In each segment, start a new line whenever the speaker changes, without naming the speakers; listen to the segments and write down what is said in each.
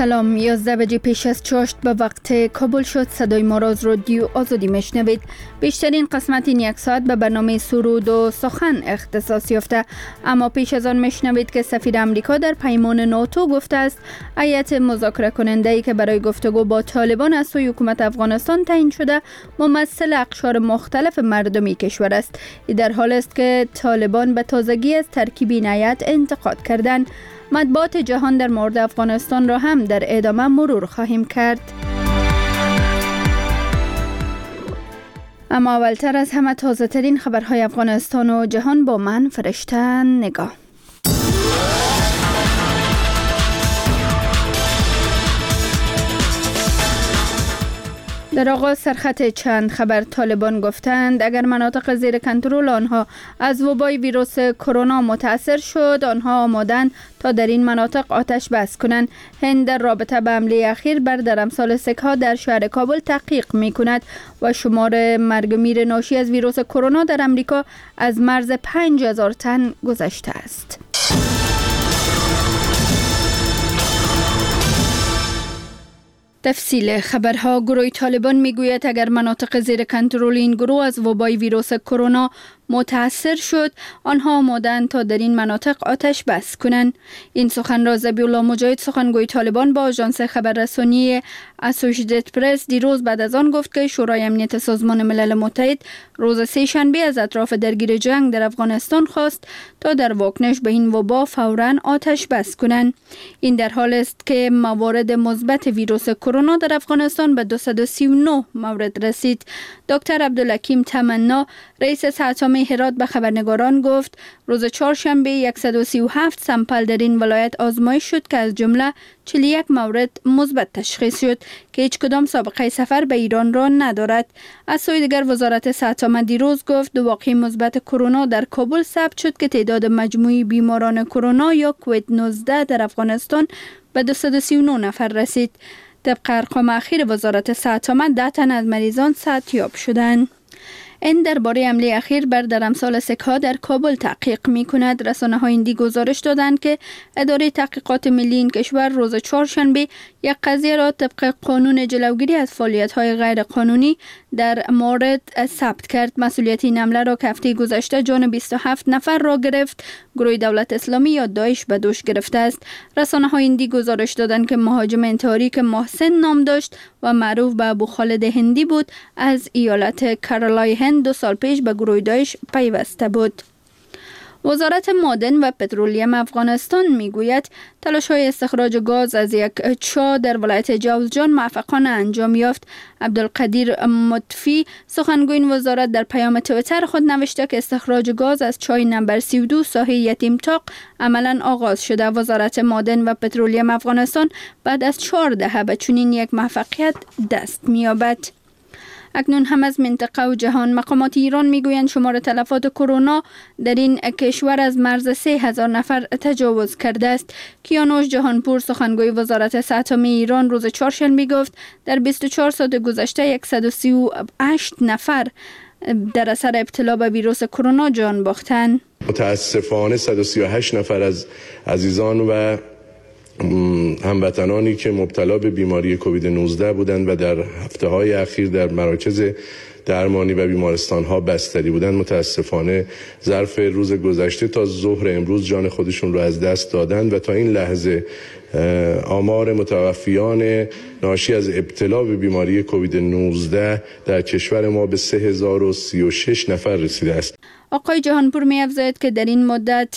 سلام، 11 بجه پیش از چاشت به وقت کابل شد. صدای ما را از رادیو آزادی میشنوید. بیشترین قسمت این یک ساعت به برنامه سرود و سخن اختصاص یافته، اما پیش از آن میشنوید که سفیر امریکا در پیمان ناتو گفته است هیئت مذاکره کننده ای که برای گفتگو با طالبان از سوی حکومت افغانستان تعیین شده ممثل اقشار مختلف مردمی کشور است. در حال است که طالبان به تازگی از ترکیب این هیئت انتقاد کردند. مطبوعات جهان در مورد افغانستان را هم در ادامه مرور خواهیم کرد. اما اولتر از همه تازه ترین خبرهای افغانستان و جهان با من فرشته نگاه. در آغاز سرخط چند خبر طالبان گفتند اگر مناطق زیر کنترل آنها از وبای ویروس کرونا متاثر شد، آنها آمادند تا در این مناطق آتش بس کنند. هند در رابطه به حمله اخیر بر درمسال سک‌ها در شهر کابل تحقیق می کند و شمار مرگ و میر ناشی از ویروس کرونا در امریکا از مرز 5000 تن گذشته است. تفصیل خبرها. گروه طالبان میگوید اگر مناطق زیر کنترل این گروه از وبای ویروس کرونا متاثر شد، آنها آمادند تا در این مناطق آتش بس کنند. این سخن را ذبیح الله مجاهد، سخنگوی طالبان، با آژانس خبررسانی اسوشییتد پرس دیروز بعد از آن گفت که شورای امنیت سازمان ملل متحد روز سه شنبه از اطراف درگیر جنگ در افغانستان خواست تا در واکنش به این وبا فوراً آتش بس کنند. این در حال است که موارد مثبت ویروس کرونا در افغانستان به 239 مورد رسید. دکتر عبدالحکیم تمنا، رئیس ساتامه هرات، به خبرنگاران گفت روز چهارشنبه 137 سمپل در این ولایت آزمایش شد که از جمله 41 مورد مثبت تشخیص شد که هیچ کدام سابقه سفر به ایران را ندارد. از سوی دیگر وزارت ساتامه دیروز گفت دو واقعه مثبت کرونا در کابل ثبت شد که تعداد مجموعی بیماران کرونا یا کووید 19 در افغانستان به 239 نفر رسید. طبق ارقام اخیر وزارت ساتامه 10 تن از مریضان صحتیاب شدند. این درباره حمله اخیر بر درمسال سک‌ها در کابل تحقیق می‌کند. رسانه‌های هندی گزارش دادند که اداره تحقیقات ملی این کشور روز چهارشنبه یک قضیه را طبق قانون جلوگیری از فعالیت‌های غیر قانونی در مورد ثبت کرد. مسئولیت این حمله را که هفته گذشته جان 27 نفر را گرفت، گروه دولت اسلامی یا داعش به دوش گرفته است. رسانه‌های هندی گزارش دادند که مهاجم انتحاری که محسن نام داشت و معروف به ابو خالد هندی بود، از ایالت کارولای هند 2 سال پیش به گروه داعش پیوسته بود. وزارت معدن و پترولیم افغانستان میگوید تلاش‌های استخراج گاز از یک چاه در ولایت جوزجان موفقانه انجام یافت. عبدالقدیر مطفی، سخنگوی این وزارت، در پیام توییتر خود نوشته که استخراج گاز از چاه نمبر 32 ساحه یتیم طاق عملاً آغاز شده. وزارت معدن و پترولیم افغانستان بعد از 4 دهه به چنین یک موفقیت دست می‌یابد. اکنون هم از منطقه و جهان. مقامات ایران میگویند شمار تلفات کرونا در این کشور از مرز 3000 نفر تجاوز کرده است. کیانوش جهانپور، سخنگوی وزارت ساتامه ایران، روز چهارشنبه گفت در 24 ساعت گذشته 138 نفر در اثر ابتلا به ویروس کرونا جان باختند.
متاسفانه 138 نفر از عزیزان و هموطنانی که مبتلا به بیماری کووید 19 بودند و در هفته‌های اخیر در مراکز درمانی و بیمارستان‌ها بستری بودند، متاسفانه ظرف روز گذشته تا ظهر امروز جان خودشون رو از دست دادند و تا این لحظه آمار متوفیان ناشی از ابتلا به بیماری کووید 19 در کشور ما به 3036 نفر رسیده است.
آقای جهانپور می افزاید که در این مدت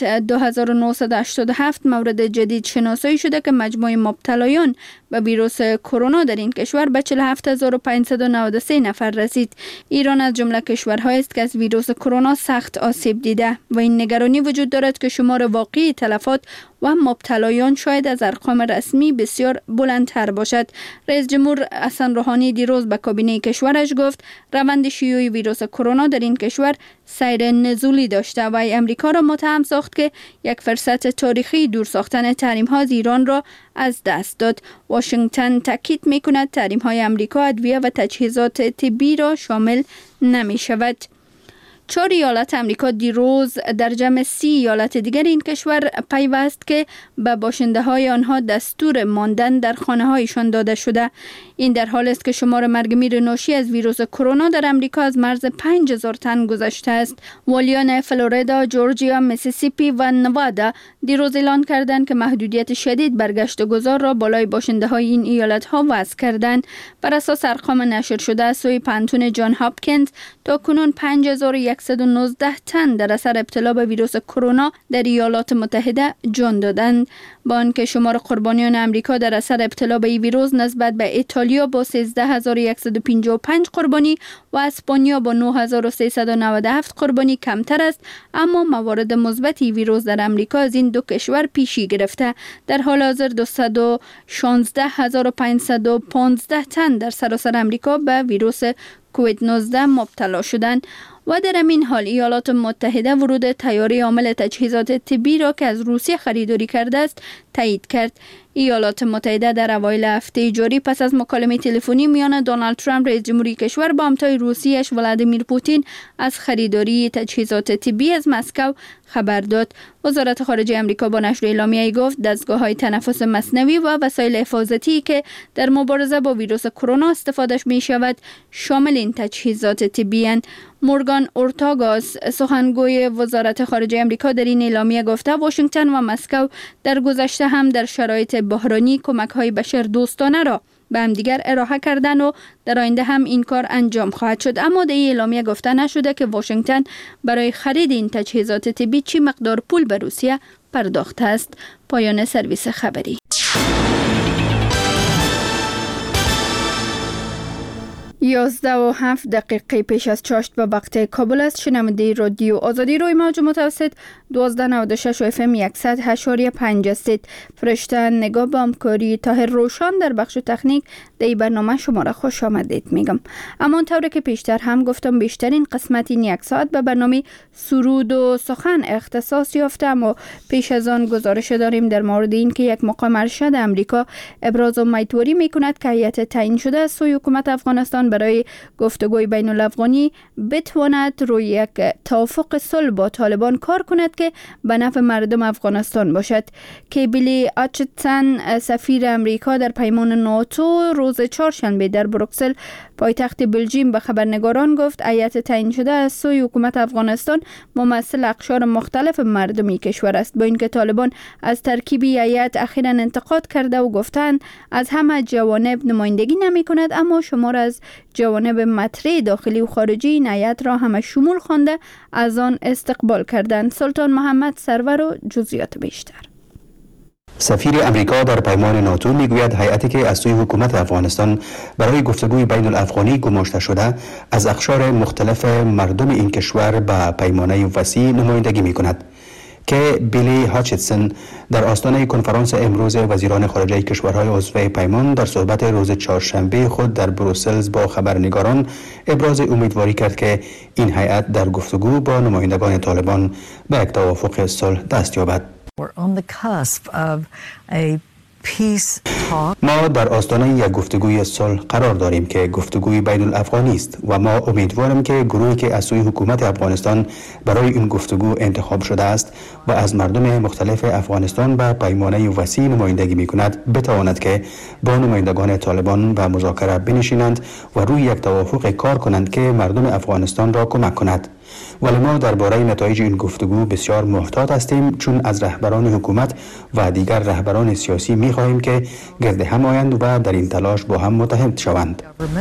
2987 مورد جدید شناسایی شده که مجموع مبتلایان به ویروس کرونا در این کشور به 47593 نفر رسید. ایران از جمله کشورهایی است که از ویروس کرونا سخت آسیب دیده و این نگرانی وجود دارد که شمار واقعی تلفات و مبتلایان شاید از ارقام رسمی بسیار بلندتر باشد. رئیس جمهور حسن روحانی دیروز به کابینه کشورش گفت روند شیوع ویروس کرونا در این کشور سیر نزولی داشته و امریکا را متهم ساخت که یک فرصت تاریخی دور ساختن تحریم ها از ایران را از دست داد. واشنگتن تاکید می کند تحریم های امریکا ادویه و تجهیزات طبی را شامل نمی شود. 4 ایالت امریکا دیروز در جمع 30 ایالت دیگر این کشور پیوست که به باشنده های آنها دستور ماندن در خانه هایشان داده شده. این در حال است که شمار مرگ میر ناشی از ویروس کرونا در امریکا از مرز 5000 تن گذشته است. والیان فلوریدا، جورجیا، میسیسیپی و نوادا دیروز اعلان کردند که محدودیت شدید بر گشت و گذار را بالای باشنده های این ایالت ها وضع کردند. بر اساس ارقام نشر شده از سوی پانتون جان هاپکینز تا کنون 5119 تن در اثر ابتلا به ویروس کرونا در ایالات متحده جان دادند. با آنکه شمار قربانیان امریکا در اثر ابتلا به این ویروس نسبت به ایتالیا با 13155 قربانی و اسپانیا با 9397 قربانی کمتر است، اما موارد مثبت ویروس در امریکا از این دو کشور پیشی گرفته. در حال حاضر 216515 تن در سراسر امریکا به ویروس کووید 19 مبتلا شدند. و در همین حال ایالات متحده ورود طیاره حامل تجهیزات طبی را که از روسیه خریداری کرده است تایید کرد. ایالات متحده در اوایل هفته جاری پس از مکالمه تلفنی میان دونالد ترامپ رئیس جمهوری کشور با همتای روسیه‌اش ولادیمیر پوتین از خریداری تجهیزات طبی از مسکو خبر داد. وزارت خارجه آمریکا با نشر اعلامیه‌ای گفت دستگاه‌های تنفس مصنوعی و وسایل حفاظتی که در مبارزه با ویروس کرونا استفادهش می‌شود شامل این تجهیزات طبی اند. مورگان اورتاگاس سخنگوی وزارت خارجه آمریکا در این اعلامیه گفته واشنگتن و مسکو در گذشته هم در شرایط بحرانی کمک‌های بشردوستانه را به همدیگر ارائه کردن و در آینده هم این کار انجام خواهد شد. اما در این اعلامیه گفته نشده که واشنگتن برای خرید این تجهیزات طبی چی مقدار پول به روسیه پرداخته است. پایان سرویس خبری. 11:07 پیش از چاشت به وقت کابل است. شنونده رادیو آزادی روی موج متوسط 1296 و FM 100.5 است. فرشته نگاه به همکاری طاهر روشان در بخش تکنیک در برنامه شما را خوش آمدید میگم. اما طوری که پیشتر هم گفتم بیشترین قسمت این 1 ساعت به برنامه سرود و سخن اختصاص یافته، اما پیش از آن گزارش داریم در مورد این که یک مقام ارشد امریکا ابراز امیدواری میکند که هیئت تعیین شده از سوی حکومت افغانستان برای گفتگوی بین الافغانی بتواند روی یک توافق صلح با طالبان کار کند که به نفع مردم افغانستان باشد. کیبلی آچتسن سفیر امریکا در پیمان ناتو روز چهارشنبه در بروکسل پایتخت بلژیم به خبرنگاران گفت هیئت تعیین شده از سوی حکومت افغانستان ممثل اقشار مختلف مردمی کشور است. با اینکه طالبان از ترکیب هیئت اخیراً انتقاد کرده و گفتند از همه جوانب نمایندگی نمی کند، اما شمار از جوانب مطرح داخلی و خارجی این هیئت را همه شمول خوانده از آن استقبال کردند. سلطان محمد سرور و جزئیات بیشتر.
سفیر امریکا در پیمان ناتو میگوید هیئتی که از سوی حکومت افغانستان برای گفتگوی بین الافغانی گماشته شده از اقشار مختلف مردم این کشور به پیمانه وسیع نمایندگی میکند. که بیلی هاچتسن در آستانه کنفرانس امروز وزیران خارجه کشورهای عضو پیمان در صحبت روز چهارشنبه خود در بروسل با خبرنگاران ابراز امیدواری کرد که این هیئت در گفتگو با نمایندگان طالبان به یک توافق صلح دست یابد. ما در آستانه یک گفتگوی صلح قرار داریم که گفتگوی بین الافغانی است و ما امیدوارم که گروهی که از سوی حکومت افغانستان برای این گفتگو انتخاب شده است و از مردم مختلف افغانستان به پیمانه وسیع نمایندگی می‌کند بتواند که با نمایندگان طالبان و مذاکره بنشینند و روی یک توافق کار کنند که مردم افغانستان را کمک کند. ولی ما درباره نتایج این گفتگو بسیار محتاط هستیم، چون از رهبران حکومت و دیگر رهبران سیاسی می‌خواهیم که گرد هم آیند و در این تلاش با هم متحد شوند.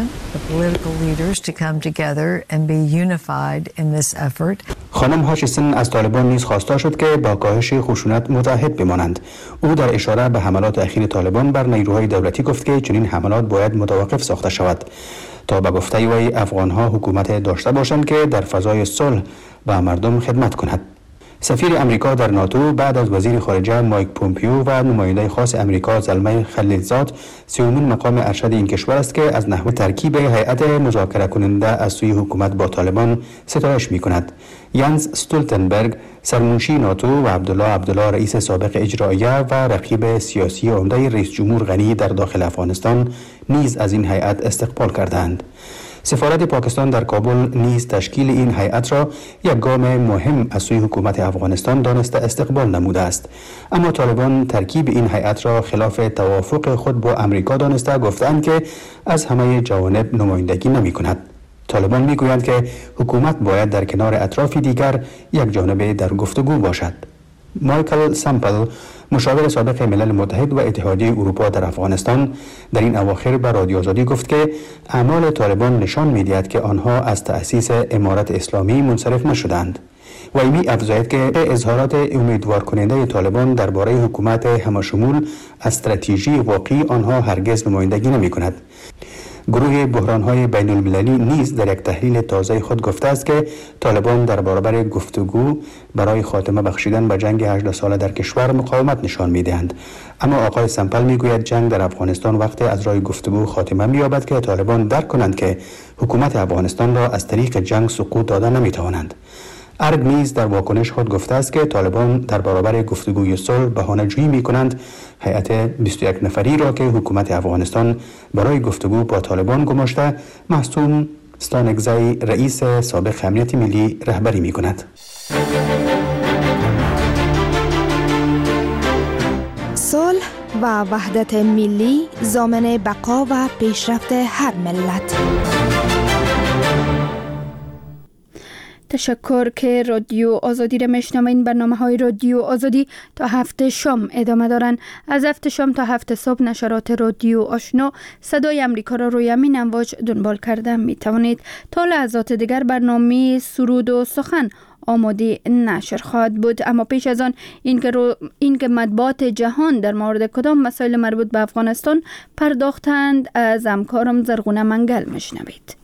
خانم هاچیسن از طالبان نیز خواسته شد که با کاهش خشونت متحد بمانند. او در اشاره به حملات اخیر طالبان بر نیروهای دولتی گفت که چنین حملات باید متوقف ساخته شود تا به گفته وی افغان‌ها حکومت داشته باشند که در فضای صلح به مردم خدمت کند. سفیر امریکا در ناتو بعد از وزیر خارجه مایک پومپیو و نماینده خاص امریکا زلمه خلیلزاد سومین مقام ارشد این کشور است که از نحو ترکیب هیئت مذاکره کننده از سوی حکومت با طالبان ستایش می‌کند. یانس استولتنبرگ سرمنشی ناتو و عبدالله رئیس سابق اجراییه و رقیب سیاسی عمده رئیس جمهور غنی در داخل افغانستان نیز از این هیئت استقبال کردند. سفارت پاکستان در کابل نیز تشکیل این هیئت را یک گام مهم از سوی حکومت افغانستان دانسته استقبال نموده است. اما طالبان ترکیب این هیئت را خلاف توافق خود با امریکا دانسته گفتند که از همه جوانب نمایندگی نمی کند. طالبان می گویند که حکومت باید در کنار اطراف دیگر یک جانبه در گفتگو باشد. مایکل سامپل، مشاور سابق ملل متحد و اتحادیه اروپا در افغانستان، در این اواخر به رادیو آزادی گفت که اعمال طالبان نشان می‌دهد که آنها از تأسیس امارت اسلامی منصرف نشدند. و می افزاید که اظهارات امیدوار کننده طالبان درباره حکومت همشمول استراتژی واقعی آنها هرگز نمایندگی نمی کند. گروه بحران‌های بین المللی نیز در یک تحلیل تازه خود گفته است که طالبان در برابر گفتگو برای خاتمه بخشیدن به جنگ 18 ساله در کشور مقاومت نشان می‌دهند. اما آقای سامپل می‌گوید جنگ در افغانستان وقتی از راه گفتگو خاتمه می‌یابد که طالبان درک کنند که حکومت افغانستان را از طریق جنگ سقوط دادن نمی‌توانند. ارگ نیز در واکنش خود گفته است که طالبان در برابر گفتگوی صلح بهانه‌جویی می‌کنند. هیئت 21 نفری را که حکومت افغانستان برای گفتگو با طالبان گماشته، معصوم ستانکزی رئیس سابق امنیت ملی رهبری می‌کند.
صلح و وحدت ملی ضامن بقا و پیشرفت هر ملت.
تشکر که رادیو آزادی را میشنوین. برنامه‌های رادیو آزادی تا 7 شام ادامه دارند. از 7 شام تا 7 صبح نشرات رادیو آشنا صدای امریکا را روی همین امواج دنبال کرده می توانید. تا لحظات دیگر برنامه سرود و سخن آماده نشر خواهد بود. اما پیش از آن اینکه مطبوعات جهان در مورد کدام مسائل مربوط به افغانستان پرداختند، از همکارم زرغونه منگل میشنوید.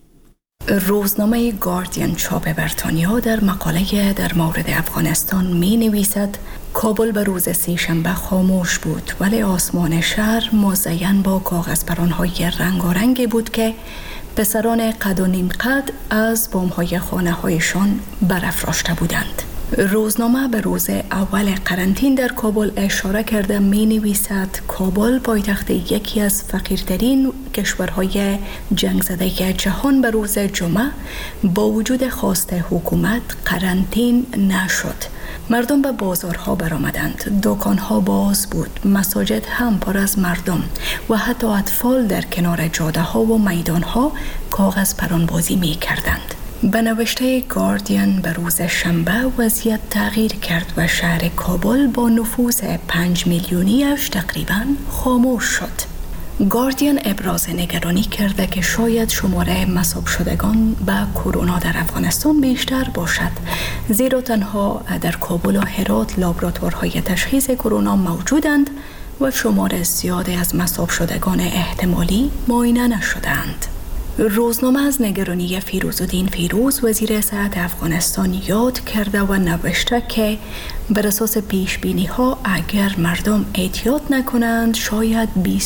روزنامه گاردین چاپ بریتانیا در مقاله در مورد افغانستان می نویسد کابل به روز سه‌شنبه خاموش بود، ولی آسمان شهر مزین با کاغذ پران‌های رنگارنگی بود که پسران قد و نیم قد از بام‌های خانه‌هایشان برافراشته بودند. روزنامه به روز اول قرنطین در کابل اشاره کرده می نویسد کابل پایتخت یکی از فقیرترین کشورهای جنگ زده جهان به روز جمعه با وجود خواست حکومت قرنطین نشد. مردم به بازارها برآمدند، دکانها باز بود، مساجد هم پر از مردم و حتی اطفال در کنار جاده ها و میدان ها کاغذ پرانبازی می کردند. به نوشته گاردین به روز شنبه وضعیت تغییر کرد و شهر کابل با نفوذ 5 میلیونیش تقریباً خاموش شد. گاردین ابراز نگرانی کرده که شاید شماره مصاب شدگان به کرونا در افغانستان بیشتر باشد، زیرا تنها در کابل و هرات لابراتوارهای تشخیص کرونا موجودند و شماره زیادی از مصاب شدگان احتمالی معاینه نشدند. روزنامه از نگرانی فیروزالدین فیروز وزیر صحت افغانستان یاد کرده و نوشته که بر اساس پیش بینی ها اگر مردم احتیاط نکنند شاید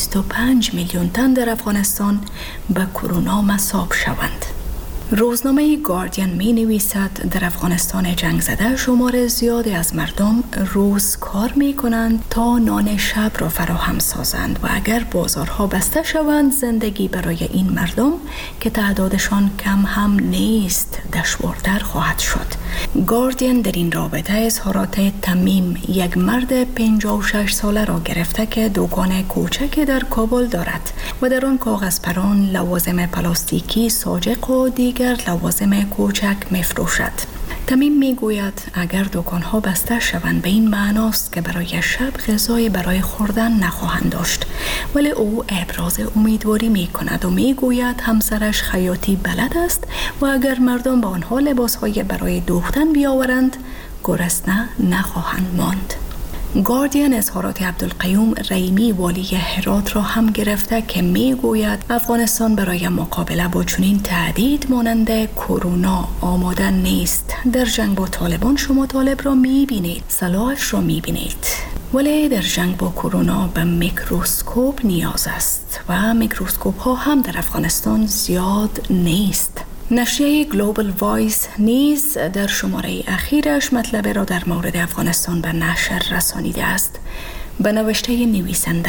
25 میلیون تن در افغانستان به کرونا مصاب شوند. روزنامه گاردین می نویسد در افغانستان جنگ زده شمار زیادی از مردم روز کار می کنند تا نان شب را فراهم سازند و اگر بازارها بسته شوند زندگی برای این مردم که تعدادشان کم هم نیست دشوارتر خواهد شد. گاردین در این رابطه اظهارات تمیم، یک مرد 56 ساله را گرفته که دکان کوچکی در کابل دارد و در آن کاغذ پران، لوازم پلاستیکی ساجق و دیگر لوازم کوچک می‌فروشد. تمیم میگوید اگر دکان‌ها بسته شوند به این معناست که برای شب غذای برای خوردن نخواهند داشت، ولی او ابراز امیدواری می‌کند و میگوید همسرش خیاطی بلد است و اگر مردم با آنها لباس‌های برای دوختن بیاورند گرسنه نخواهند ماند. گاردین اظهارات عبدالقیوم رحیمی والی هرات را هم گرفته که میگوید افغانستان برای مقابله با چنین تهدید مانند کرونا آماده نیست. در جنگ با طالبان شما طالب را میبینید، سلاحش را میبینید، ولی در جنگ با کرونا به میکروسکوپ نیاز است و میکروسکوپ ها هم در افغانستان زیاد نیست. نشریه گلوبال وایس نیز در شماره اخیرش مطلب را در مورد افغانستان به نشر رسانیده است. به نوشته نویسنده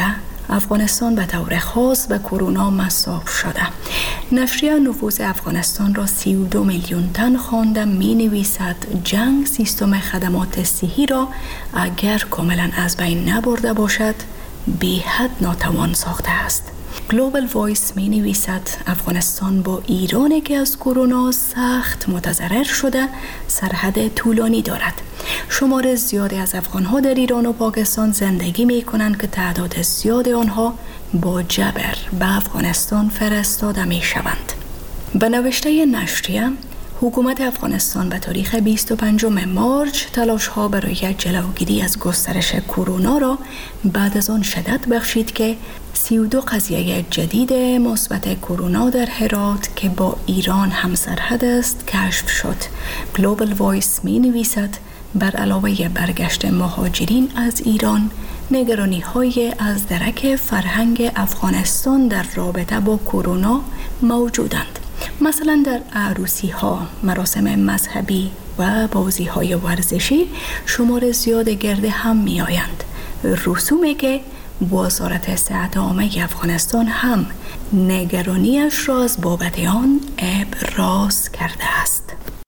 افغانستان به طور خاص به کرونا مصاب شده. نشریه نفوذ افغانستان را 32 میلیون تن خوانده می نویسد جنگ سیستم خدمات صحی را اگر کاملا از بین نبرده باشد بی حد ناتوان ساخته است. گلوبال وایس می نویسد افغانستان با ایرانی که از کرونا سخت متضرر شده سرحد طولانی دارد. شمار زیادی از افغانها در ایران و پاکستان زندگی می کنند که تعداد زیاد آنها با جبر به افغانستان فرستاده می شوند. به نوشته نشریه، حکومت افغانستان به تاریخ 25 مارچ تلاش‌ها برای جلوگیری از گسترش کرونا را بعد از آن شدت بخشید که 32 قضیه جدید مثبت کرونا در هرات که با ایران همسرحد است کشف شد. گلوبال وایس می نویسد بر علاوه برگشت مهاجرین از ایران، نگرانی‌های از درک فرهنگ افغانستان در رابطه با کرونا موجودند. مثلا در عروسی‌ها، مراسم مذهبی و بازی‌های ورزشی شمار زیاد گرد هم می‌آیند. رسومی که وزارت صحت عامه افغانستان هم نگرانیش را از بابت آن ابراز کرده است.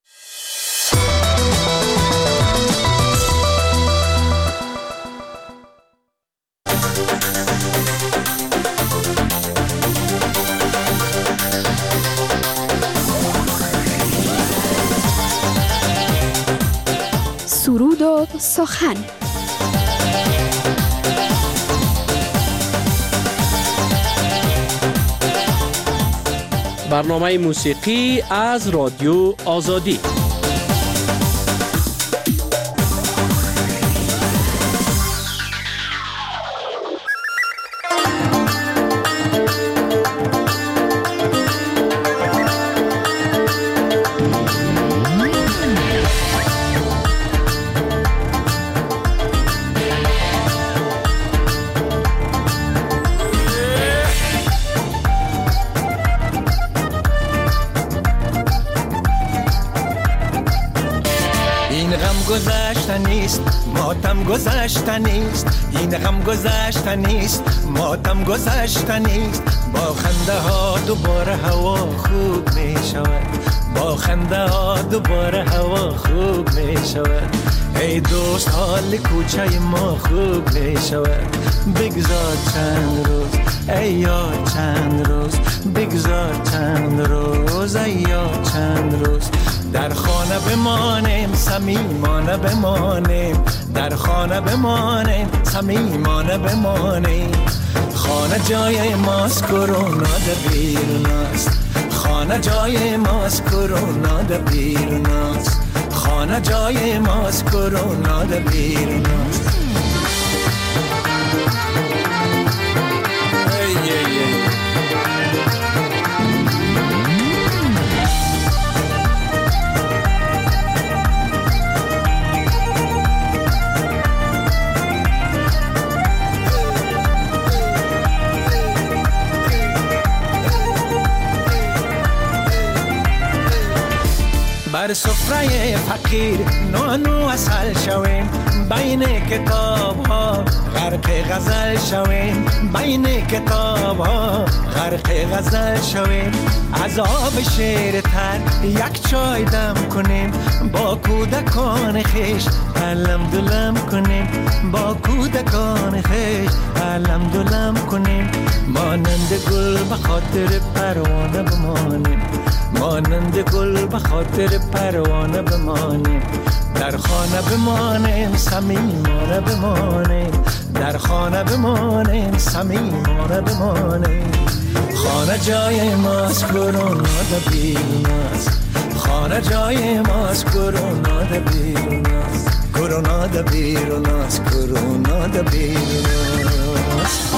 سرود و سخن.
برنامه موسیقی از رادیو آزادی.
ماتم گذشته نیست، این غم گذشته نیست، ماتم گذشته نیست. با خنده ها دوباره هوا خوب می شود، با خنده ها دوباره هوا خوب می شود. ای دوست حال کوچه ما خوب می شود. بگذار چند روز ای یار، چند روز بگذار چند روز ای یار، چند روز در خانه بمانیم، صمیمانه بمانیم، در خانه بمانیم، صمیمانه بمانیم. خانه جای ماست، کرونا در بیرون است. خانه جای ماست، کرونا در بیرون است. خانه جای ماست، کرونا در بیرون است. بر سفره فقیر نانو اصل شویم، بین کتاب ها غرق غزل شویم، بین کتاب ها غرق غزل شویم. از آب شیر تر یک چای دم کنیم، با کودکان خیش علم دلم کنیم، با کودکان خیش علم دلم کنیم. مانند گل به خاطر پروانه بمانیم، مانند گل به خاطر پروانه بمانیم. در خانه بمانیم، صمیمانه بمانیم، در خانه بمانیم، صمیمانه بمانیم. خانه جای ماست، کرونا در بیرون است. خانه جای ماست، کرونا در بیرون است. کرونا در بیرون است، کرونا در بیرون است.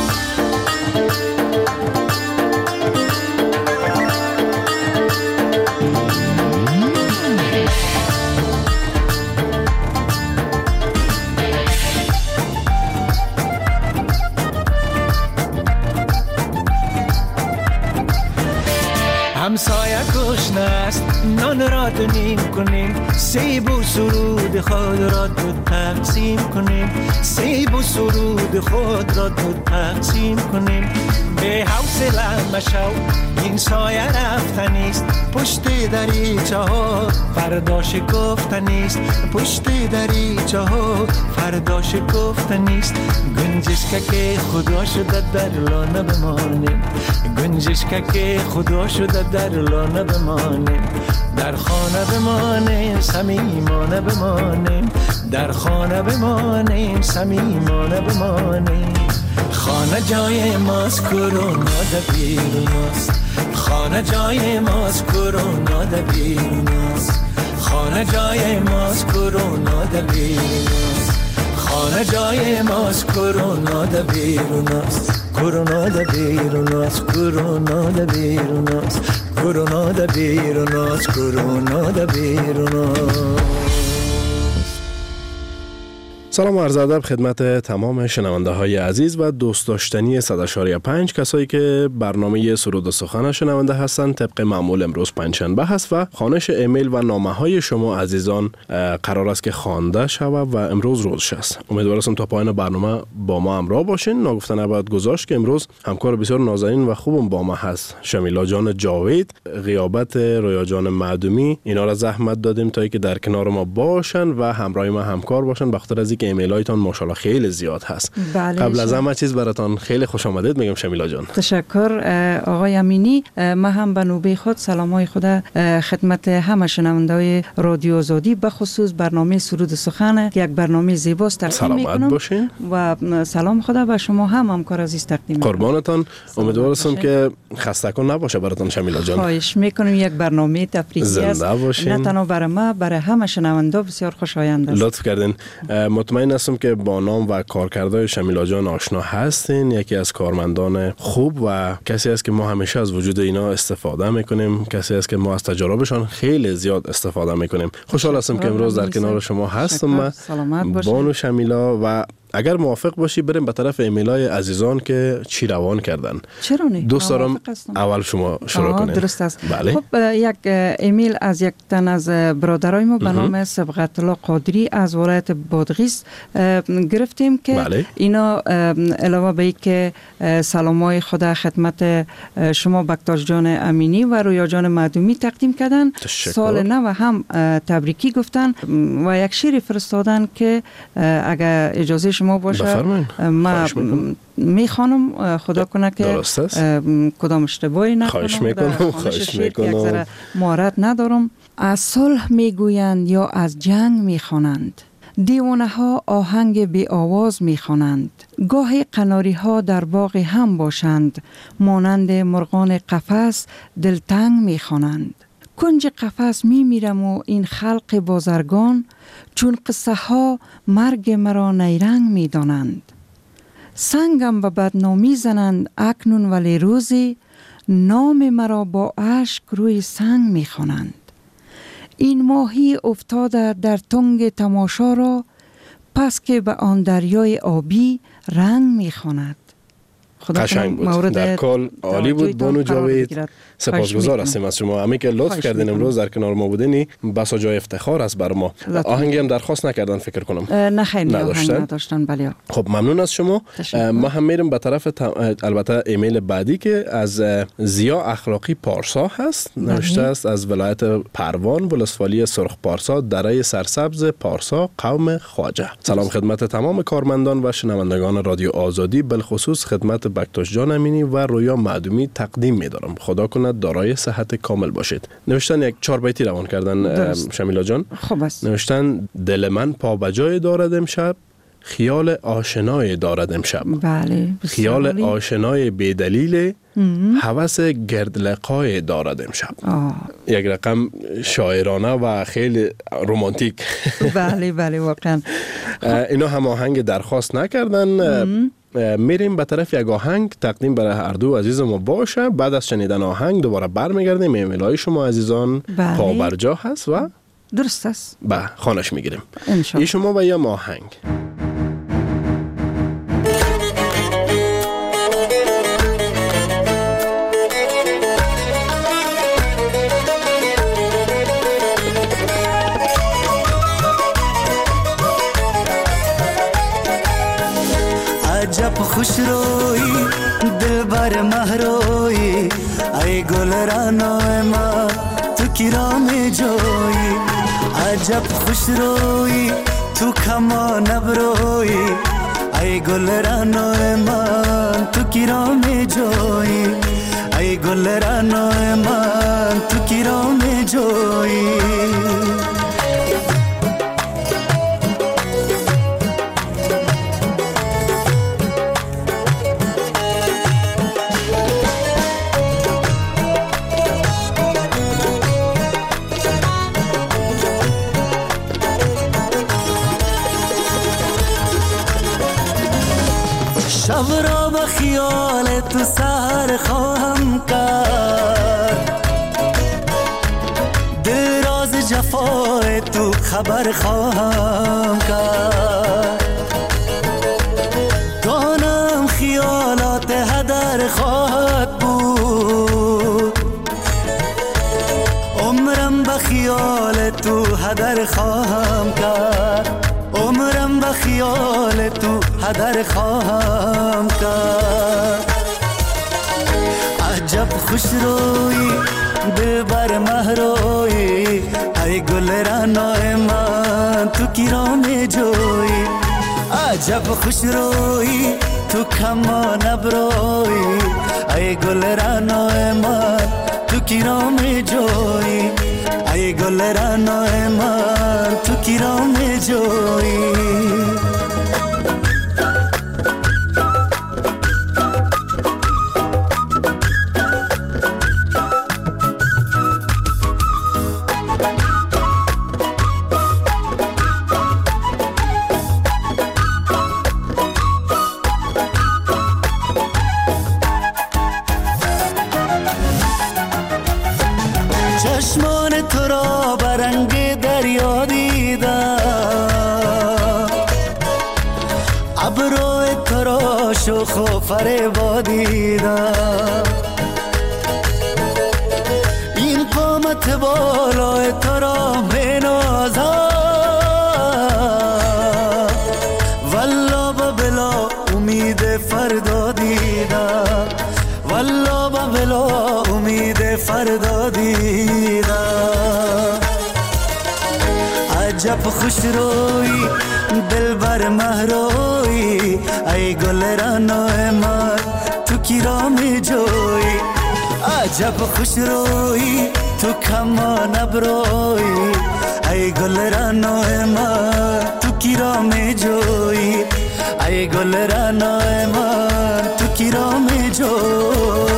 همسایه گشنه است، نان را دو نیم کنیم، سیب و سرود خود را دو تقسیم کنیم، سیب و سرود خود را دو تقسیم کنیم. به حوصله مشو این سایه رفتنیست، پشت دریچه ها فردا شکفتنیست، پشت دریچه ها فردا شکفتنیست. گنجشک که خدا شده در لانه بمانیم، گنجشک که خدا شده در لانه بمانیم. در خانه بمانیم صمیمانه بمانیم، در خانه بمانیم صمیمانه بمانیم. خانه جای ماست کرونا در بیروناست، خانه جای ماست کرونا در بیروناست، خانه جای ماست کرونا در بیروناست، خانه جای ماست کرونا در بیروناست، کرونا در بیروناست، کرونا در بیروناست، کرونا در بیروناست، کرونا در بیروناست.
سلام و عرض ادب خدمت تمام شنونده های عزیز و دوست داشتنی 100.5 کسایی که برنامه سرود و سخن شنونده هستند. طبق معمول امروز پنجشنبه هست و خوانش ایمیل و نامه های شما عزیزان قرار است که خوانده شود و امروز روزش است. امیدوارم تا پایان برنامه با ما همراه باشین. ناگفته نباید گذاشت که امروز همکار بسیار نازنین و خوبم با ما هست. شمیلا جان جاوید، غیابت رویا جان معدومی، اینا را زحمت دادیم تا اینکه در کنار ما باشن و همراه ما همکار باشن. بخاطر از اینکه ایمیل هایتان ماشاءالله خیلی زیاد هست. قبل از همه چیز براتون خیلی خوش آمدید میگم شمیلا جان.
تشکر آقای امینی. ما هم به نوبه خود سلامای خود خدمت همه شنونده‌های رادیو آزادی به خصوص برنامه سرود سخن که یک برنامه زیباست تقدیم میکنم
باشین.
و سلام خدا به شما هم همکار عزیز تقدیم میکنم.
قربانتان. امیدوارم که خستگان نباشه براتون شمیلا جان.
خواهش میکنم. یک برنامه تفریحی است، نه تنها برای ما برای همه شنوندا بسیار خوشایند است.
لطف کردین. مطمئن هستم که با نام و کارکردهای شمیلا جان آشنا هستین. یکی از کارمندان خوب و کسی است که ما همیشه از وجود اینا استفاده میکنیم، کسی است که ما از تجاربشان خیلی زیاد استفاده میکنیم. خوشحال هستم که امروز در کنار شما هستم. بانو شمیلا و اگر موافق باشی بریم به طرف ایمیلای عزیزان که چی روان کردن.
چرا نه؟
دوست دارم اول شما شروع کنید.
درست است.
بله.
خب یک ایمیل از یک تن از برادرای ما به نام صبغت الله قادری از ولایت بادغیس گرفتیم که
بله.
اینا علاوه به اینکه سلامای خدا خدمت شما بکتاش جان امینی و رویا جان معدومی تقدیم کردن، سال نو هم تبریکی گفتن و یک شعر فرستادن که اگر اجازه شما باشه ما میخوانم. خدا کنه که کدام اشتباهی نکنم.
خواهش میکنم.
یک ذره مهارت ندارم. از صلح میگویند یا از جنگ میخوانند، دیوانه ها آهنگ بی آواز میخوانند، گاهی قناری ها در باغ هم باشند، مانند مرغان قفس دلتنگ میخوانند. کنج قفس میمیرم و این خلق بازرگان، چون قصه ها مرگ مرا نیرنگ میدانند. سنگم به بدنامی زنند اکنون ولی روزی، نام مرا با اشک روی سنگ میخوانند. این ماهی افتاده در تنگ تماشا را، پس که به آن دریای آبی رنگ میخواند.
قشنگ بود. در کل عالی بود بانو جاوید. سپاسگزار هستیم از شما. همین که لطف کردین امروز در کنار ما بودین بسا جای افتخار است بر ما. آهنگی هم درخواست نکردن فکر کنم.
نه خیلی نداشتن. بله.
خب ممنون از شما. ما هم میریم به طرف البته ایمیل بعدی که از زیا اخلاقی پارسا هست. نوشته است از ولایت پروان، ولسوالی سرخ پارسا، دره سرسبز پارسا، قوم خواجه. سلام خدمت تمام کارمندان و شنوندگان رادیو آزادی، بالخصوص خدمت بکتاش جان امینی و رویا معدومی تقدیم می‌دارم. خدا کنه دارای صحت کامل باشید. نوشتن یک 4 بیتی روان کردن شمیلا جان.
خوب است.
نوشتن دل من پا بجای دارد امشب، خیال آشنای دارد امشب.
بله.
خیال آشنای بدلیل، هوس گرد لقای دارد امشب. یک رقم شاعرانه و خیلی رمانتیک.
بله بله واقعا.
اینا هم آهنگ درخواست نکردن. میریم به طرف یک آهنگ تقدیم برای هر دو عزیز ما باشه. بعد از شنیدن آهنگ دوباره برمیگردیم. ایمیل‌های شما عزیزان پا بر جا هست و
درست است.
خوانش میگیریم.
ای
شما و یا آهنگ.
عجب خوش روی دلبر مهروی ای گل رانای ما تو کرام جوی عجب خوش روی تو کما نبروی ای گل رانای من تو کرام جوی ای گل رانای من تو کرام جوی شب را به خیال تو سهر خواهم کرد دل راز جفای تو خبر خواهم کرد دانم خیالات هدر خواهد بود عمرم به خیال تو هدر خواهم کرد عمرم به خیال تو هدر خواهم کرد عجب خوش روی دلبر مهروی ای گل رانای من تو کرام جوی عجب خوش روی تو کما نبروی ای گل رانای من تو کرام جوی ای گل رانای من تو کرام جوی چشمان تو را برنگ دریا دیدم ابروی تو را شوخ و فریبا دیدم این قامت بالای تو را بنازم والله با بلا امید فردا دیدم والله با بلا امید فردا دیدم عجب خوش روی دلبر مهروی ای گل رانای من تو کرام جوی عجب خوش روی تو کما نبروی ای گل رانای من تو کرام جوی ای گل رانای من تو کرام جوی.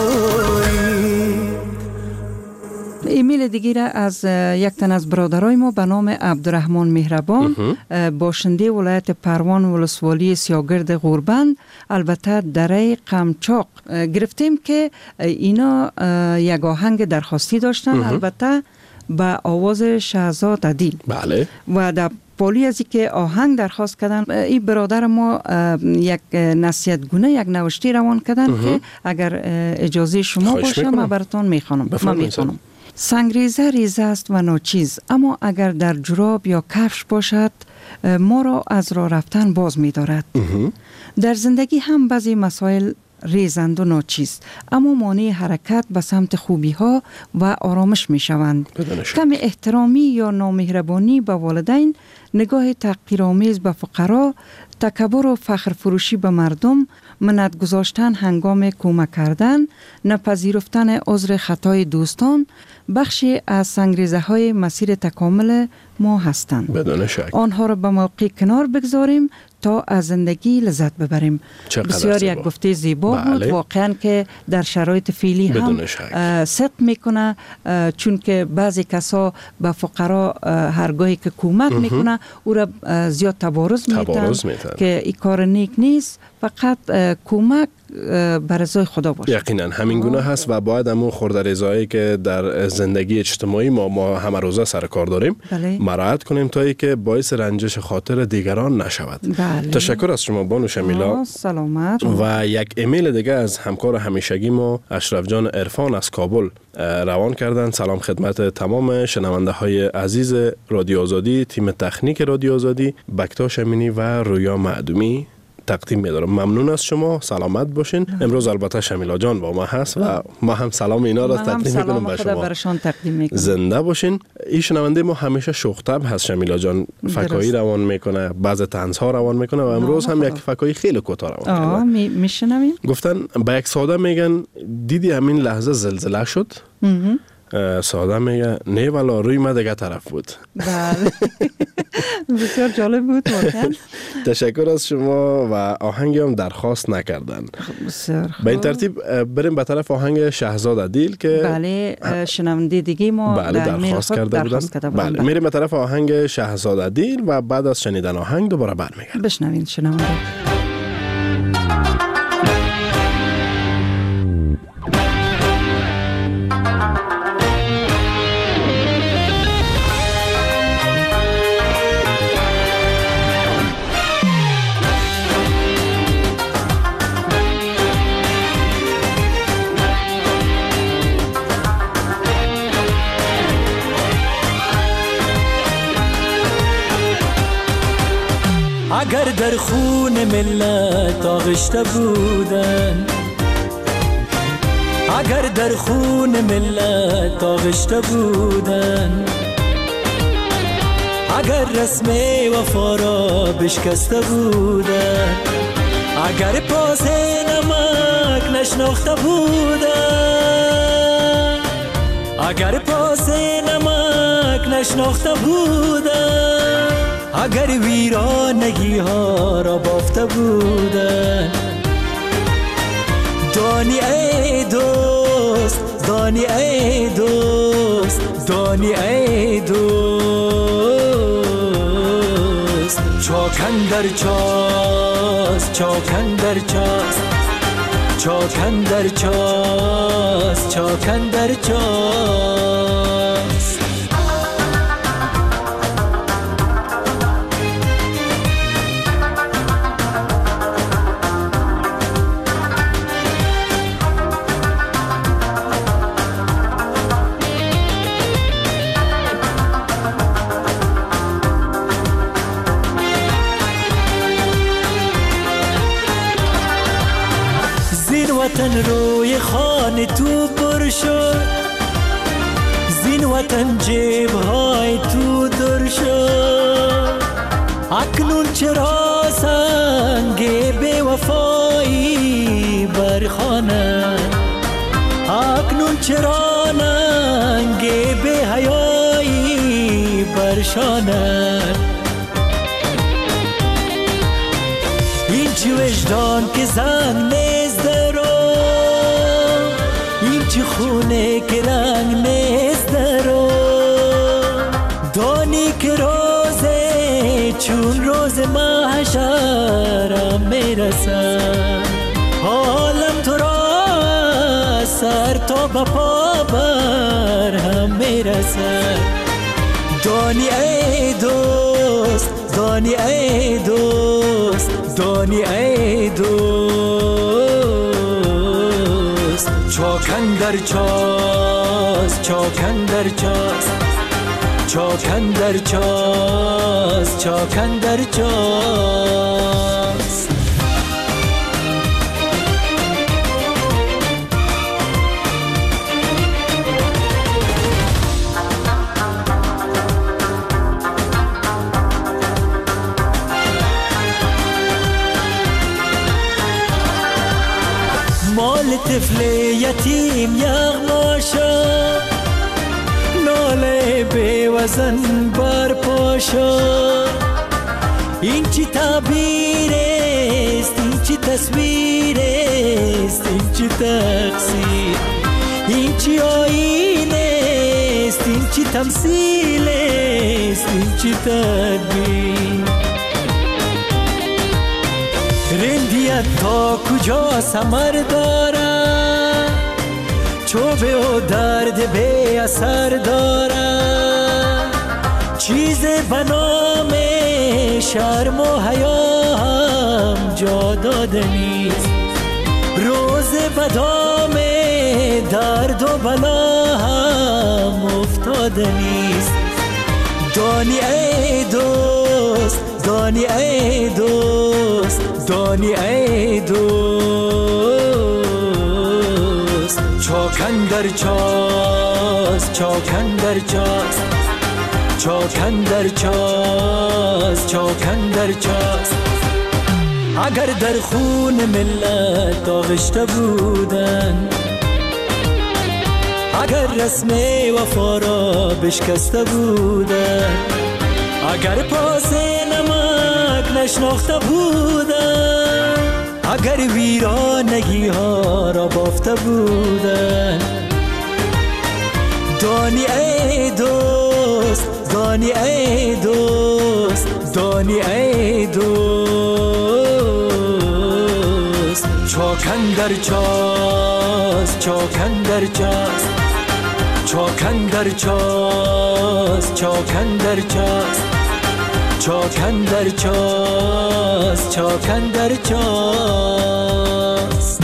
ایمیل دیگه از یک تن از برادرای ما به نام عبدالرحمن مهربان باشنده ولایت پروان ولسوالی سیاگرد غوربند البته دره قمچاق گرفتیم که اینا یک آهنگ درخواستی داشتن البته به آواز شهزاد عدیل
بله
و در پالی ازی که آهنگ درخواست کردن این برادر ما یک نصیحت گونه یک نوشتی روان کردن که اگر اجازه شما باشه ما براتون میخوانم. سنگریزه ریزه است و ناچیز اما اگر در جراب یا کفش باشد ما را از راه رفتن باز می‌دارد. در زندگی هم بعضی مسائل ریزند و ناچیز اما مانع حرکت به سمت خوبی ها و آرامش می شوند. کم احترامی یا نامهربانی به والدین، نگاه تحقیرآمیز به فقرا، تکبر و فخر فروشی به مردم، منت گذاشتن هنگام کمک کردن، نپذیرفتن عذر خطای دوستان بخشی از سنگریزه های مسیر تکامل ما هستند.
بدون شک
آنها را به موقع کنار بگذاریم تا از زندگی لذت ببریم. بسیار یک گفته زیبا بود واقعا که در شرایط فعلی هم صدق میکنه، چون که بعضی کسا به فقرا هرگاهی که کمک میکنه او را زیاد تبارز میتن که این کار نیک نیست، فقط کمک بر رضای خدا باشه.
یقینا همین گونه هست و باید همون خورده رضایی که در زندگی اجتماعی ما همه روزه سر کار داریم مراعات کنیم تا ای که باعث رنجش خاطر دیگران نشود. تشکر از شما بانو شمیلا.
سلامت.
و یک ایمیل دیگه از همکار همیشگی ما اشرف جان عرفان از کابل روان کردن. سلام خدمت تمام شنونده های عزیز رادیو آزادی، تیم تکنیک رادیو آزادی، بکتا شمینی و رویا معدومی. تقدیم می‌دارم. ممنون از شما، سلامت باشین. امروز البته شمیلا جان با ما هست و ما هم سلام اینا را تقدیم می‌کنم به شما.
برشان تقدیم می‌کنم.
زنده باشین. این شنونده ما همیشه شوخ‌طبع هست. شمیلا جان فکایی روان میکنه، بعض طنزها روان میکنه و امروز هم یک فکایی خیلی کوتاه روان کرده.
میشنویم.
گفتن به یک ساده میگن دیدی همین لحظه زلزله شد؟ ساده میگه نه والا روی ما دیگه طرف بود.
بله. بسیار جالب بود واقعا.
تشکر از شما و آهنگی هم درخواست نکردن.
بسیار خوب.
به این ترتیب بریم به طرف آهنگ شهزاد عدیل که
بله شنونده دیگه ما
درخواست کرده بودن. بله میریم به طرف آهنگ شهزاد عدیل و بعد از شنیدن آهنگ دوباره برمیگردیم.
بشنوین شنونده.
اگر در خون ملت آغشته بودن، اگر در خون ملت آغشته بودن، اگر رسم وفا را بشکسته بودن، اگر پاس نمک نشناخته بودن، اگر پاس نمک نشناخته بودن، اگر ویرانگی ها را بافته بودن، دانی ای دوست، دانی ای دوست، دانی ای دوست، چاکن در چاست، چاکن در چاست، چاکن در چاست، چاکن در چاست. وطن روی خانه تو پر شد، زین وطن جیب های تو در شد، اکنون چرا سنگ بی وفایی برخانه، اکنون چرا ننگ بی حیایی برشانه، این چی وجدان که زنگ نیست رو، این چی خونه که رنگ نیست رو، دانی که روزه چون روز محشرم میرسن، حالم تو را سر تا به پا بر هم میرسن، دانی ای دوست، دانی ای دوست، دانی ای دوست، چاکن در چاست، چاکن در چاست، چاکن در چاست، چاکن در چاست. مال طفل یتیم یغما شد، ناله به وزن برپا شد، این چی تعبیر است، این چی تصویر است، این چی تقصیر، این چی آیین است، این چی تمثیل است، این چی تدبیر، رندیت تا کجا ثمر دارد، چوبه و درد به اثر دارد، چیز به نام شرم و حیا هم جا داده نیست، روز به دام درد و بلا هم افتاده نیست، دانی ای دوست، دانی دانی ای دوست، دانی ای دوست. چاکن در چاست، چاکن در چاست، چاکن در چاست، چاکن در چاست. اگر در خون ملت آغشته بودن، اگر رسم وفا را بشکسته بودن، اگر پاس نمک نشناخته بودن، اگر ویرانگی ها را بافته بودن. دانی ای دوست، دانی ای دوست، دانی ای دوست. چاکن در چاست، چاکن در چاست، چاکن در چاست، چاکن در چاست، چاکن در چاست، چاکن در چاست.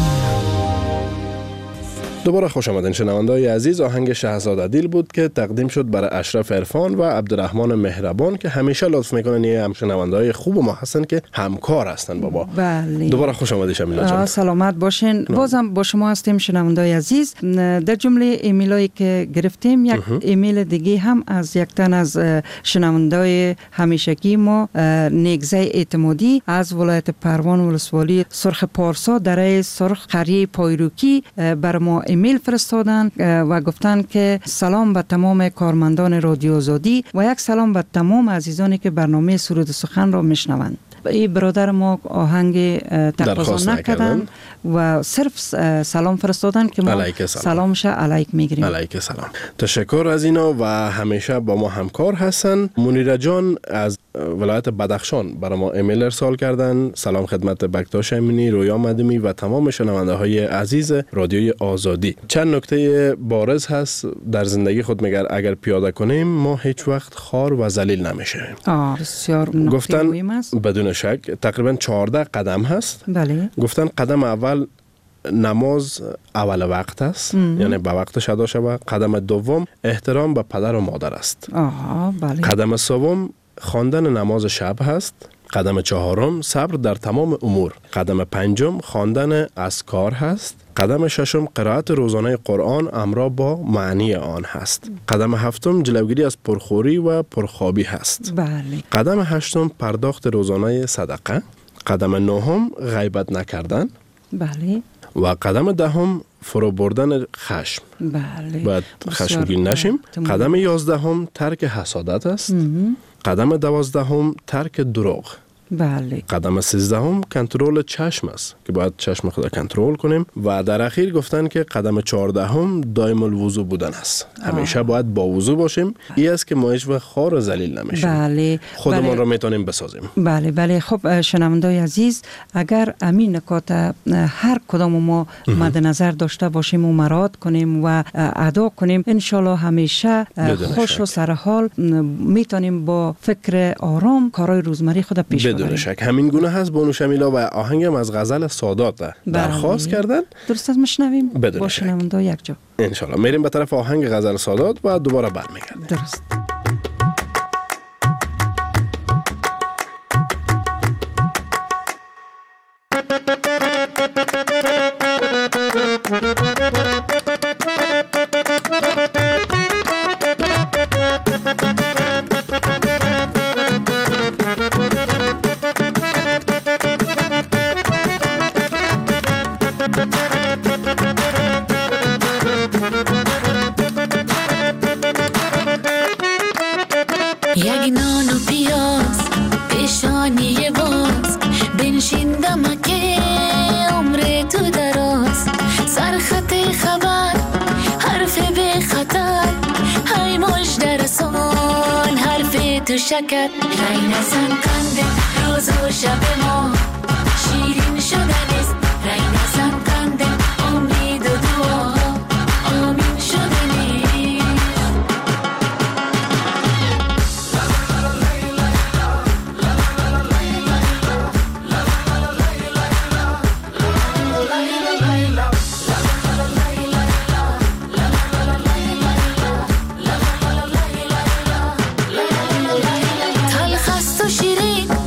دوباره خوش آمدین شنونده‌های عزیز. آهنگ شهزاده دیل بود که تقدیم شد برای اشرف عرفان و عبدالرحمن مهربان که همیشه لطف میکنن. یه هم شنونده‌های خوب ما هستن که همکار هستن بابا.
بله.
دوباره خوش آمدید شمیلا جان.
سلامت باشین. بازم با شما هستیم شنونده‌های عزیز. در جمله ایمیلایی که گرفتیم یک ایمیل دیگه هم از یک تن از شنونده‌های همیشگی ما، نیگزه اعتمادی از ولایت پروان ولسوالی سرخ پارسا در سرخ قریه پایروکی بر ما ایمیل فرستادن و گفتن که سلام به تمام کارمندان رادیو آزادی و یک سلام به تمام عزیزانی که برنامه سرود سخن را میشنوند. این برادر ما آهنگ تقاضا نکردن و صرف سلام فرستادن که ما سلامش علیک میگیریم.
علیک سلام. تشکر از اینا و همیشه با ما همکار هستن. منیره جان از ولایت بدخشان برای ما ایمیل ارسال کردن. سلام خدمت بکتاش امینی، رویا مدمی و تمام شنونده های عزیز رادیوی آزادی. چند نکته بارز هست در زندگی خود میگر اگر پیاده کنیم ما هیچ وقت خار و ذلیل نمیشیم.
بسیار
گفتن بدون شک تقریبا 14 قدم هست.
بله.
گفتن قدم اول نماز اول وقت است، یعنی به وقتش ادا شود. قدم دوم احترام به پدر و مادر است.
بله.
قدم سوم خواندن نماز شب هست. قدم چهارم صبر در تمام امور. قدم پنجم خواندن اذکار هست. قدم ششم قرائت روزانه قرآن همراه با معنی آن هست. قدم هفتم جلوگیری از پرخوری و پرخوابی هست.
بله.
قدم هشتم پرداخت روزانه صدقه. قدم نهم غیبت نکردن.
بله.
و قدم دهم فرو بردن خشم.
بله.
باید خشمگین نشیم. قدم 11 ترک حسادت است. قدم 12 ترک دروغ.
بله.
قدم 13 کنترل چشم است که باید چشم خود کنترل کنیم. و در اخیر گفتن که قدم 14 دائم الوضو بودن است. همیشه باید با وضو باشیم. این است که ما هیچ وقت خار و ذلیل نمیشیم.
بله.
خودمون را میتونیم بسازیم.
بله بله. خب شنونده‌های عزیز، اگر امین نکات هر کدام ما مد نظر داشته باشیم و مراعات کنیم و ادا کنیم، ان شاءالله همیشه خوش و سرحال میتونیم با فکر آرام کارهای روزمره خود پیش
بدون شک همین گونه هست. بانو شمیلا و آهنگم از غزل سادات درخواست کردن.
درست از مشنویم
با
شنونده یک جا.
انشالله میریم به طرف آهنگ غزل سادات و دوباره برمیگردیم.
درست.
یک نان و پیاز پیشانی باز بنشیندم که عمر تو دراز سرخط خبر حرف به خطر های مجد رسان حرف تو شکر رای نزن قنده روز و شب ما شیرین شدن است رای نزن قنده امید و دعا آمین شدن تلخ است و شیرین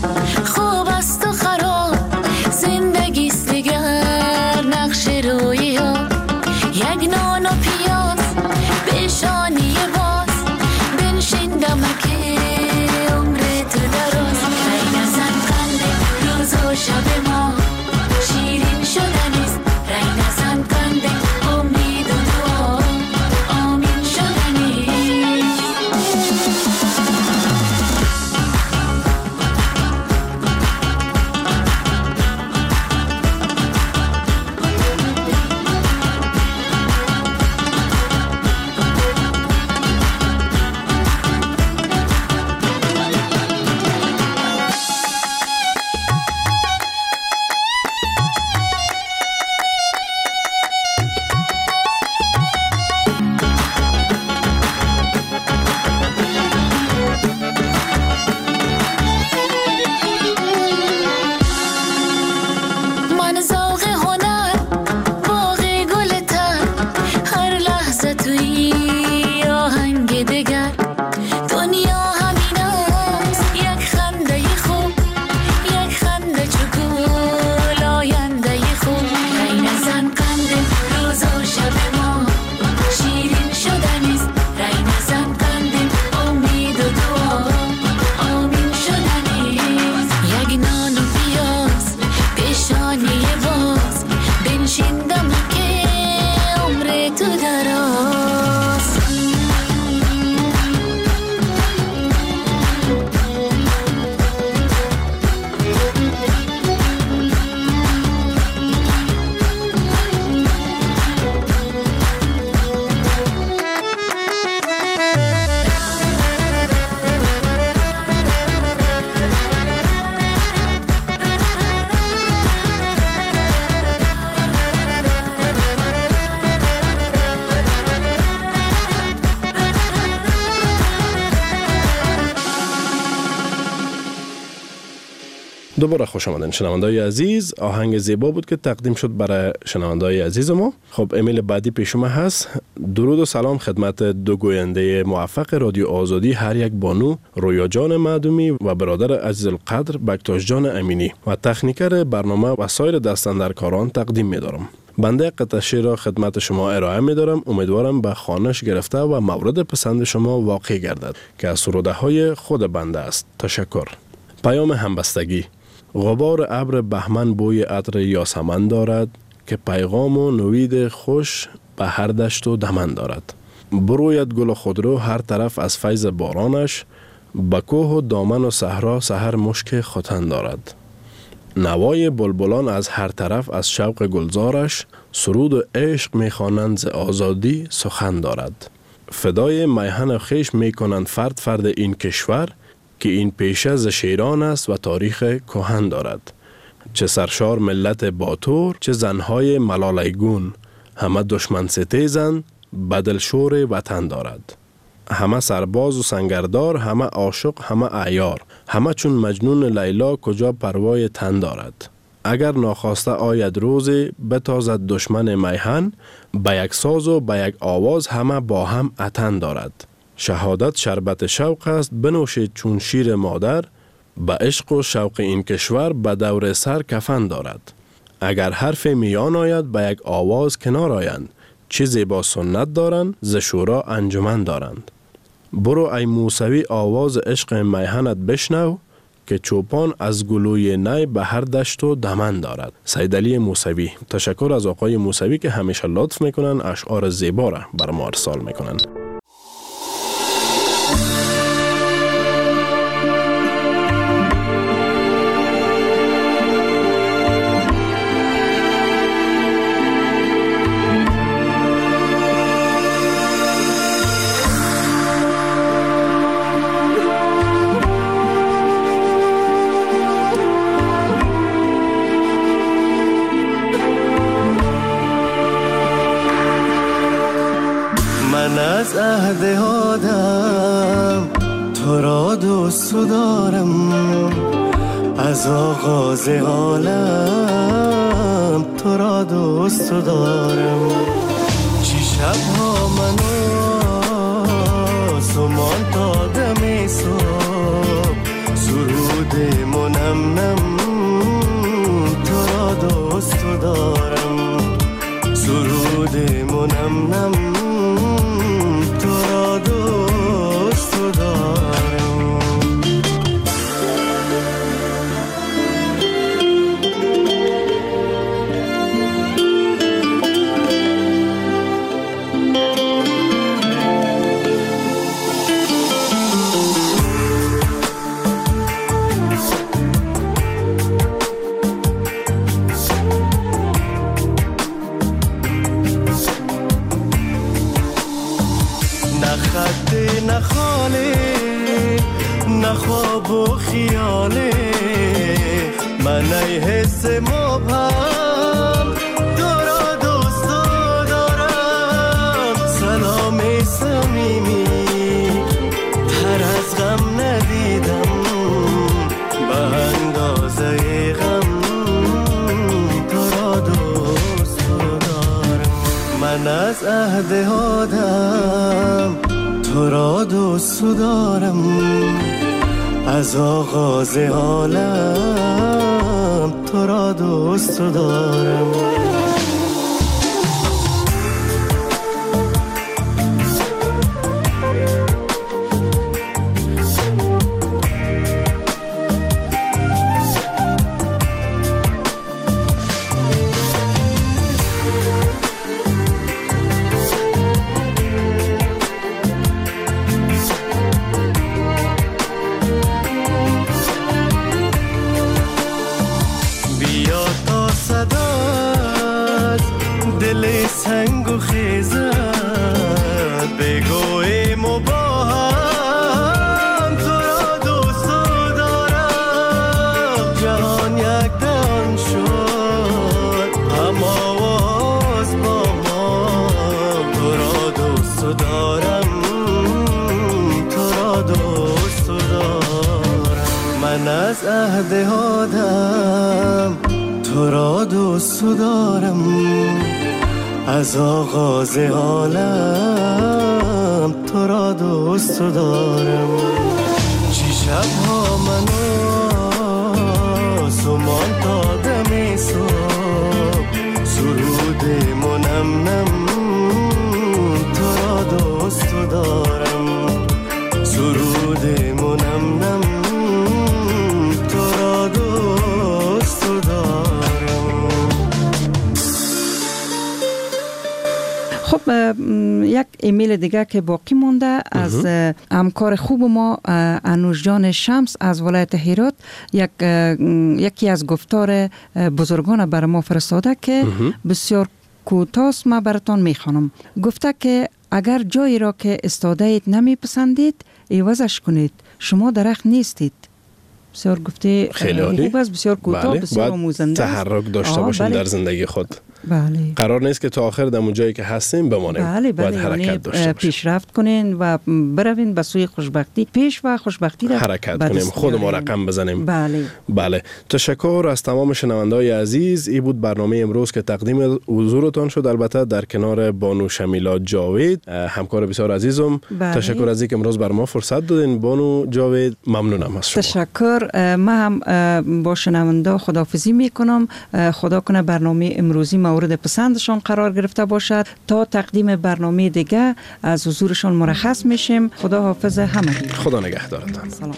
دوباره خوش آمدین شنونده‌های عزیز. آهنگ زیبا بود که تقدیم شد برای شنونده‌های عزیز ما. خب ایمیل بعدی پیش ما هست. درود و سلام خدمت دو گوینده موفق رادیو آزادی، هر یک بانو رویا جان معدومی و برادر عزیز القدر بکتاش جان امینی و تکنیکر برنامه و سایر دستاندرکاران تقدیم می‌دارم. بنده قطعه شعر را خدمت شما ارائه می‌دارم. امیدوارم به خوانش گرفته و مورد پسند شما واقع گردد که از سروده‌های خود بنده است. تشکر. پیام همبستگی. غبار ابر بهمن بوی عطر یاسمن دارد که پیغام و نوید خوش به هر دشت و دمن دارد. بروید گل خودرو هر طرف از فیض بارانش، به کوه و دامن و صحرا سحر مشک ختن دارد. نوای بلبلان از هر طرف از شوق گلزارش، سرود و عشق میخوانند ز آزادی سخن دارد. فدای میهن خویش میکنند فرد فرد این کشور، که این پیشه ز شیران است و تاریخ کهن دارد. چه سرشار ملت باتور، چه زنهای ملالیگون، همه دشمن ستیزند بدل شور وطن دارد. همه سرباز و سنگردار، همه عاشق، همه عیار، همه چون مجنون لیلا کجا پروای تن دارد. اگر ناخواسته آید روزی بتازد دشمن میهن، به یک ساز و به یک آواز همه با هم اتن دارد. شهادت شربت شوق است بنوشید چون شیر مادر، به عشق و شوق این کشور به دور سر کفن دارد. اگر حرف میان آید به یک آواز کنار آیند، چیزی با سنت دارند ز شورا انجمن دارند. برو ای موسوی آواز عشق میهنت بشنو، که چوپان از گلوی نی به هر دشت و دمن دارد. سیدعلی موسوی. تشکر از آقای موسوی که همیشه لطف میکنن اشعار زیبا را بر ما ارسال میکنن.
از عهد آدم تو را دوست دارم، از آغاز عالم تو را دوست دارم. چی شبها منو سمان تا دم صبح، سرود منمنم تو را دوست دارم، سرود منمنم من ای حس مبهم تو را دوست دارم. سلام صمیمی تر از غم ندیدم، به اندازه غم تو را دوست دارم. من از عهد آدم تو را دوست دارم، از آغاز عالم تو را دوست دارم. من از عهد آدم تو را دوست دارم، از آغاز عالم تو را دوست دارم. چی شبها منو سمان تا دم صبح سرود منمنم تو را دوست دارم، سرود منمنم تو را دوست دارم.
خب یک ایمیل دیگه که باقی مونده از همکار خوب ما انوش جان شمس از ولایت هرات، یکی از گفتار بزرگان بر ما فرستاده که بسیار کوتاست، ما براتون میخوانم. گفته که اگر جایی را که استاده اید نمیپسندید عوضش کنید، شما درخت نیستید. بسیار گفته خوب است، بسیار کوتاه، بسیار آموزنده است.
تحرک داشته باشیم در زندگی خود.
بله.
قرار نیست که تا آخر در جایی که هستیم بمانیم.
بله
باید حرکت داشته باشیم،
پیشرفت کنین و بروین به سوی خوشبختی، پیش و خوشبختی را
حرکت کنیم، خود ما رقم بزنیم.
بله.
تشکر از تمام شنونده‌های عزیز. این بود برنامه امروز که تقدیم حضورتان شد، البته در کنار بانو شمیلا جاوید، همکار بسیار عزیزم. تشکر از اینکه امروز بر ما فرصت دادین بانو جاوید، ممنونم از شما.
تشکر. ما هم با شنونده خداحافظی میکنم. خدا کنه برنامه امروزی مورد پسندشان قرار گرفته باشد. تا تقدیم برنامه دیگه از حضورشان مرخص میشیم. خدا حافظ همگی.
خدا نگهدارتان.
سلام.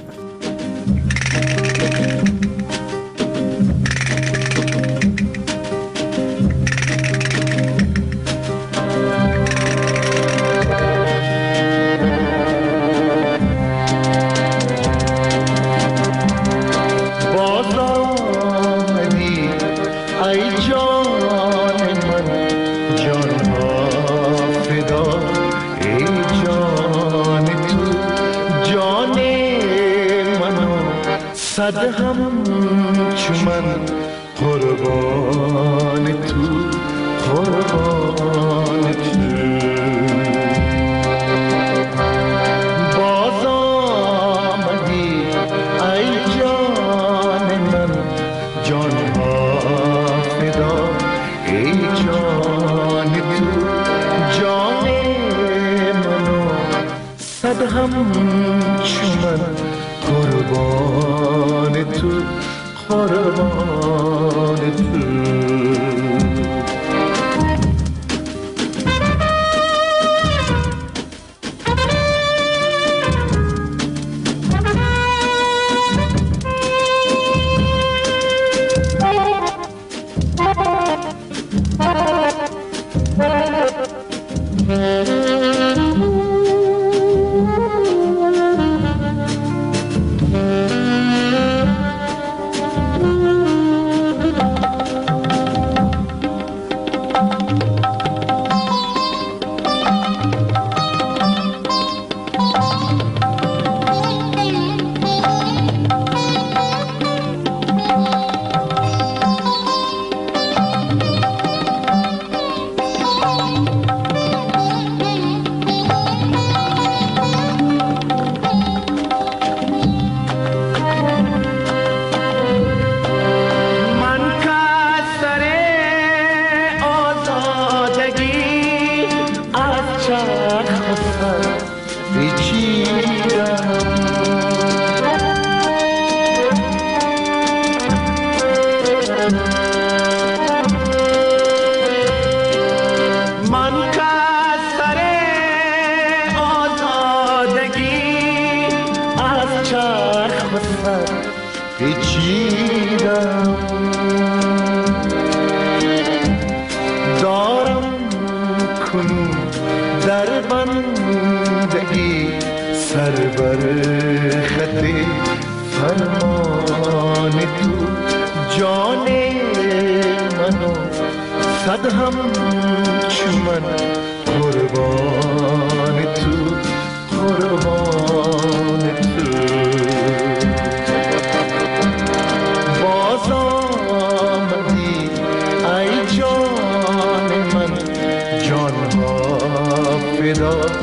صد هم چمن قربان تو، قربان تو. باز آمدی ای جان من، جان ها فدا ای جان تو، جان منو صد هم چمن قربان تو، قربان تو.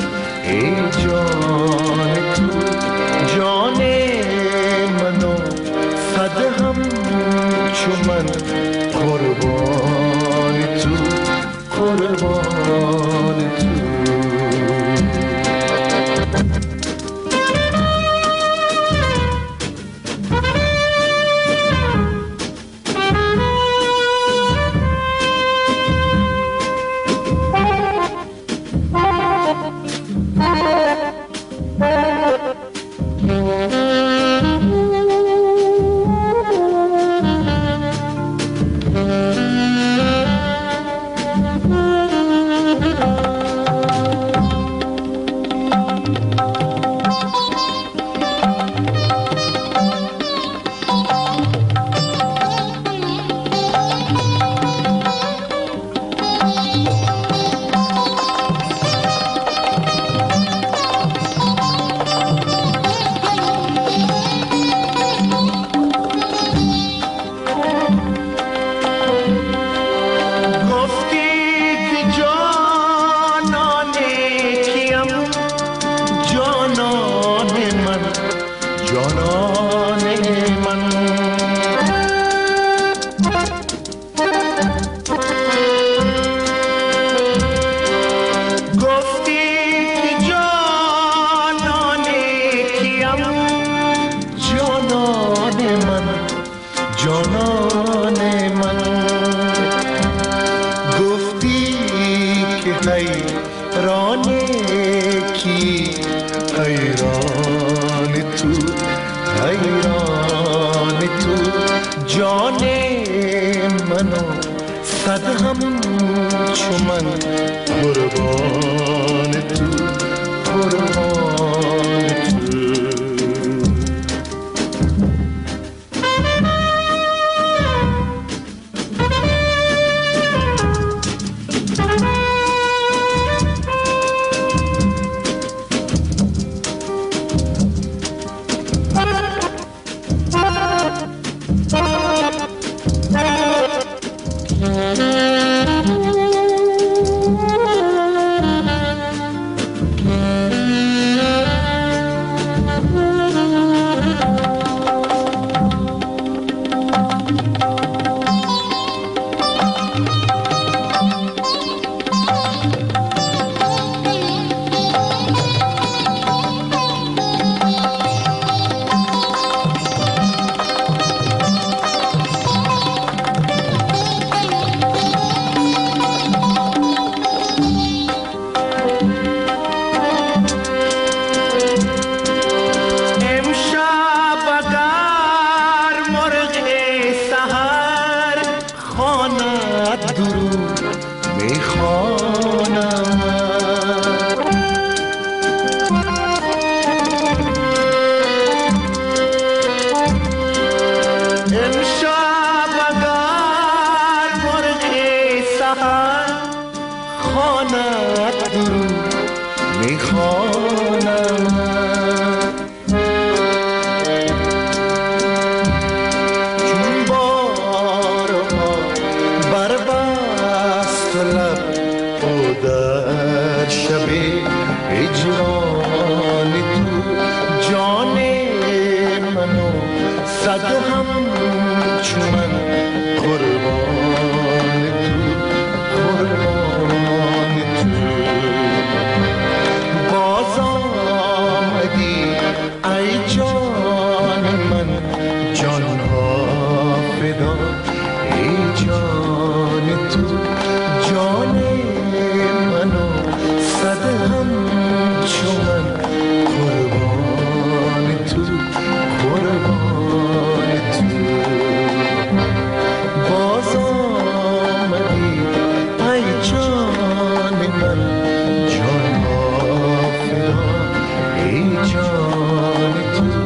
ای جان تو، جان منو چو من قربان تو قربان تو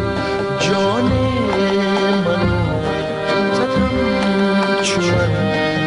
جان من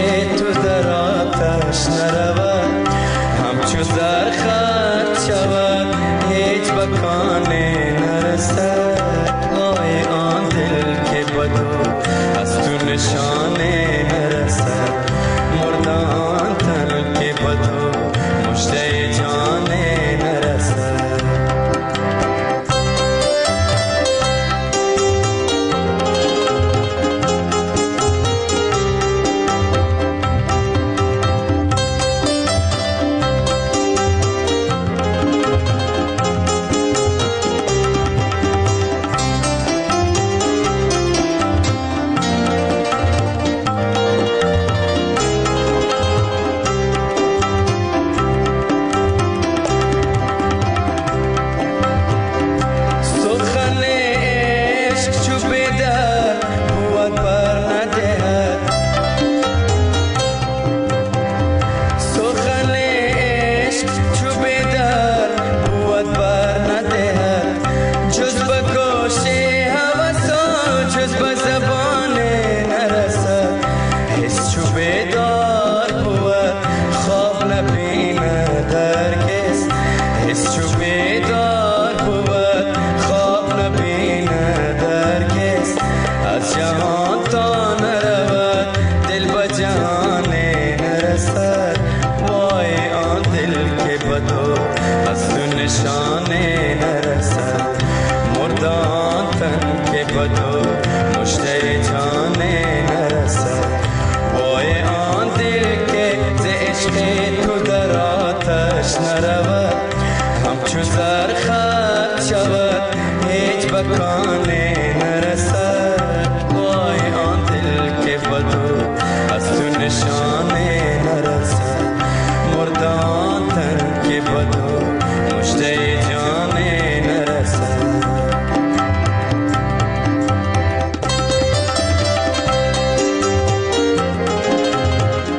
تو در آتش نرود، همچو زرخط شود هیچ بکانه نرسد. وای آن دل که بدو از تو نشانه نرسد، مردان تن که بدو مشته جانه نرسد.
نشانه